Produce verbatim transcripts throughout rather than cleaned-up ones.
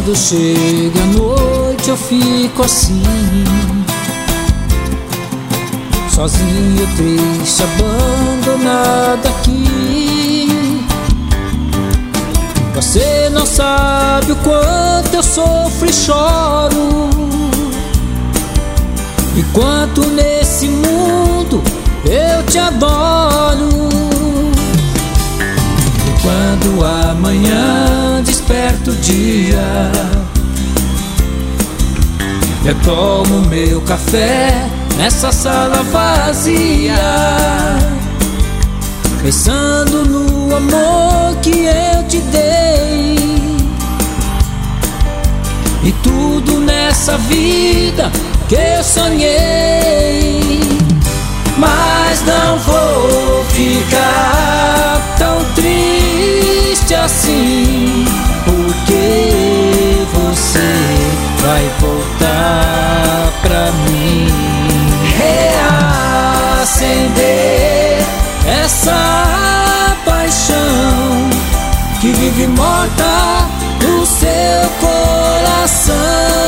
Quando chega a noite eu fico assim, sozinho, triste, abandonado aqui. Você não sabe o quanto eu sofro e choro, e quanto nesse mundo eu te adoro. E quando amanhã desperta o dia, eu tomo meu café nessa sala vazia, pensando no amor que eu te dei, e tudo nessa vida que eu sonhei. Mas não vou ficar tão triste assim, porque você vai voltar pra mim, reacender essa paixão que vive morta no seu coração.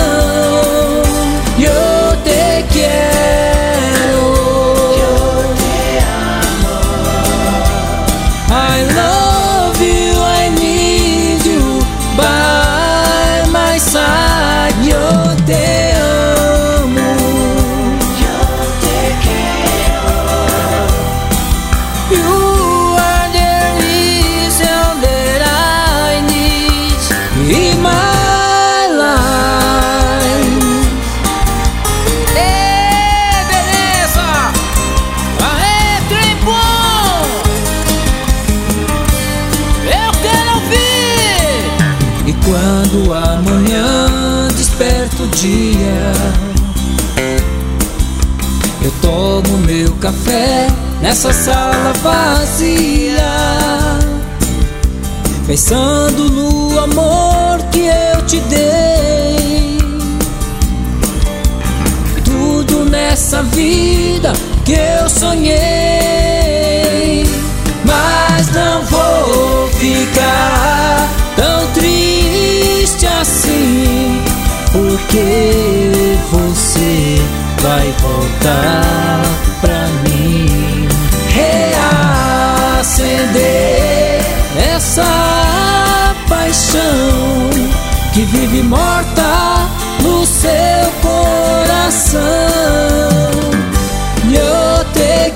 Eu te quero, eu te amo, I love you, I need you by my side. Eu te amo, eu te quero, you are the reason that I need in my life. Ê, beleza! Aê, trem bom! Eu quero ouvir! E quando amanhã desperta o dia, eu tomo meu café nessa sala vazia, pensando no amor que eu te dei, tudo nessa vida que eu sonhei. Mas não vou ficar tão triste assim, porque você vai voltar pra mim, reacender essa paixão que vive morta no seu coração. Eu te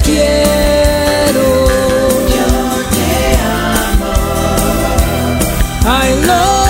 quero, eu te amo, I love